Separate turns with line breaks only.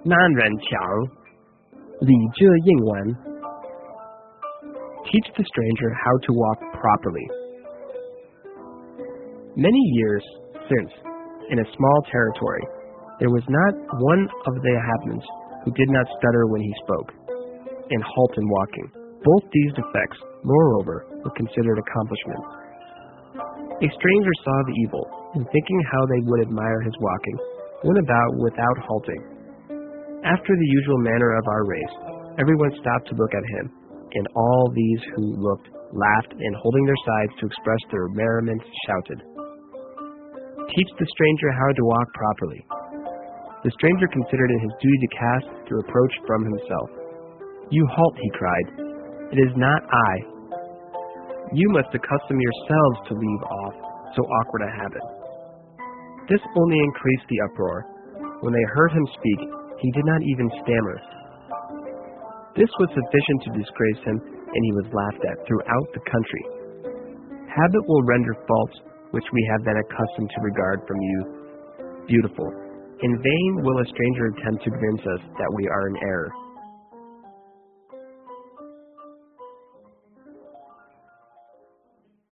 难人强，
礼这应完。
Teach the stranger how to walk properly. Many years since, in a small territory, there was not one of the inhabitants who did not stutter when he spoke, and halt in walking. Both these defects, moreover, were considered accomplishments. A stranger saw the evil, and thinking how they would admire his walking, went about without halting. After the usual manner of our race, everyone stopped to look at him, and all these who looked laughed, and holding their sides to express their merriment, shouted, "Teach the stranger how to walk properly." The stranger considered it his duty to cast the reproach from himself. "You halt," he cried. "It is not I. You must accustom yourselves to leave off so awkward a habit." This only increased the uproar. When they heard him speak, he did not even stammer. This was sufficient to disgrace him, and he was laughed at throughout the country. Habit will render faults which we have been accustomed to regard from youth beautiful. In vain will a stranger attempt to convince us that we are in error.